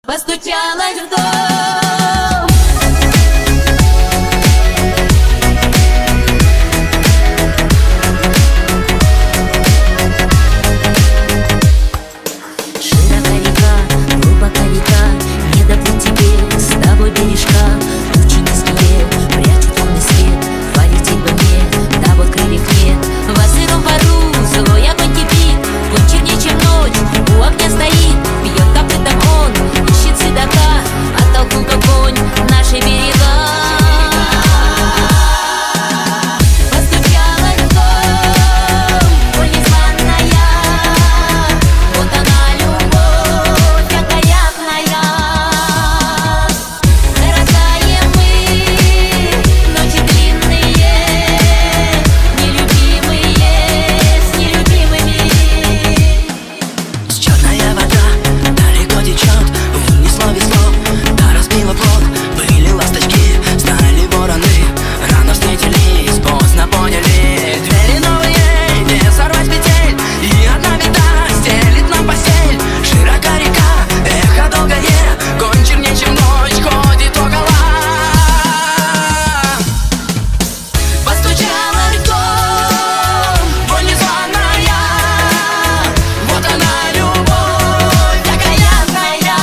Постучалась в дом. Широка река, глубока река, не доплыть тебе с тобой бережка. Тучи на скале прячут лунный свет, полететь бы мне, да вот крыльев нет. Во сыром пару злой огонь кипит, он чернее, чем ночь, у огня стоит, пьет копытом он, ищет седока, оттолкнул как конь наши берега. Постучалась в дом, боль незваная, вот она любовь окаянная. Дорогая, мы, ночи длинные, нелюбимые с нелюбимыми. Черная вода далеко течет, унесло весло, да разбило плот. Были ласточки, стали вороны, рано встретились, поздно поняли. Двери новые, не сорвать с петель, и одна беда стелит нам постель. Широка река, эхо долгое, конь чернее, чем ночь, ходит около. Постучалась в дом, боль незваная, вот она любовь окаянная.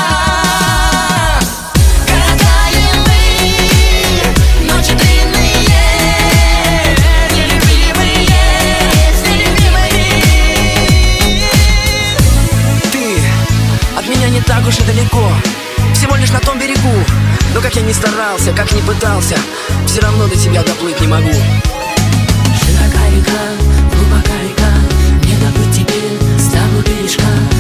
Коротаем мы ночи длинные, нелюбимые с нелюбимыми. Ты от меня не так уж и далеко, всего лишь на том берегу. Но как я ни старался, как ни пытался, все равно до тебя доплыть не могу. Широка река, глубока река, не доплыть тебе с тобой бережка.